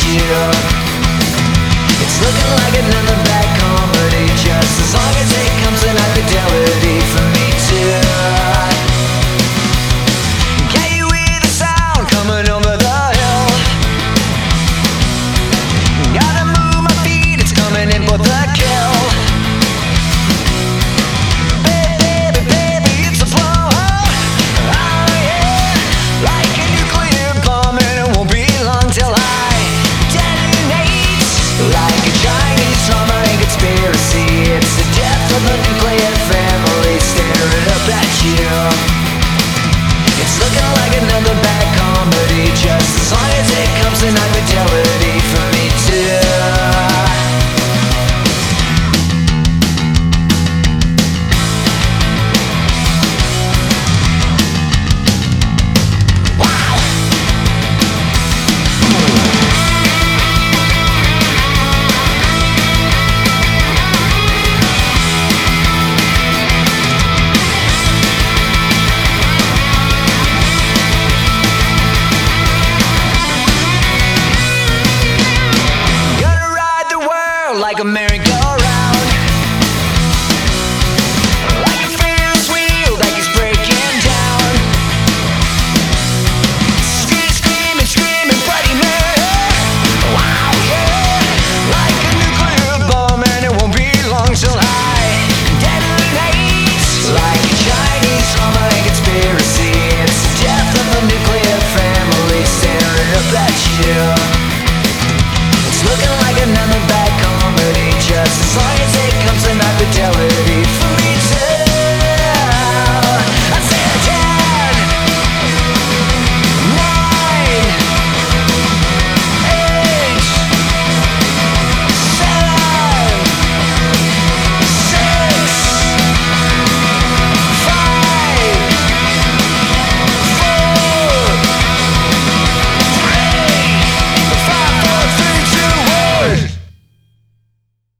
you. It's looking like another bad comedy, just as long as it comes in high fidelity for me too. Can you hear the sound coming over the hill? Gotta move my feet, it's coming in for the